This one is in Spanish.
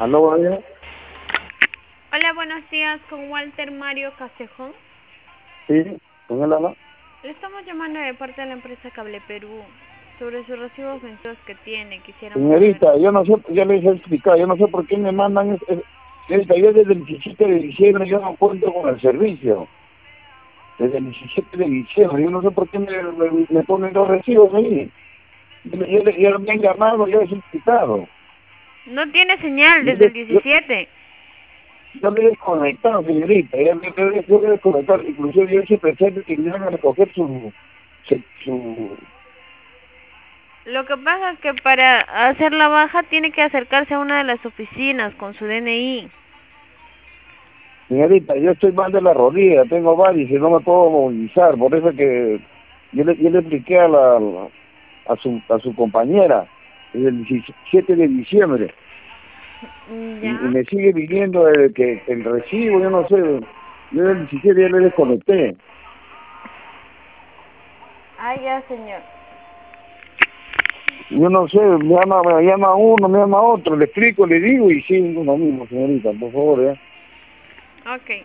Aló, vaya. Hola, buenos días, con Walter Mario Castejón. Sí, con él habla. Le estamos llamando de parte de la empresa Cable Perú sobre sus recibos vencidos que tiene. Quisiéramos saber. Señorita, yo no sé, ya les he explicado, yo no sé por qué me mandan, señorita, yo desde el 17 de diciembre yo no cuento con el servicio. Desde el 17 de diciembre, yo no sé por qué me ponen dos recibos ahí. Yo me han llamado, yo les he explicado. No tiene señal Yo, desde el yo, 17. yo me he desconectado, señorita, yo me he desconectado, inclusive yo soy presente que vinieron a recoger su. Lo que pasa es que para hacer la baja tiene que acercarse a una de las oficinas con su DNI. Señorita, yo estoy mal de la rodilla, tengo varices y no me puedo movilizar, por eso que yo le expliqué a su compañera desde el 17 de diciembre y Ya. me sigue viniendo el recibo, yo no sé, yo del 17 ya le desconecté. Ah, ya, señor. Yo no sé, me llama uno, me llama otro, le explico, le digo y sí, lo mismo, señorita, por favor, Ok.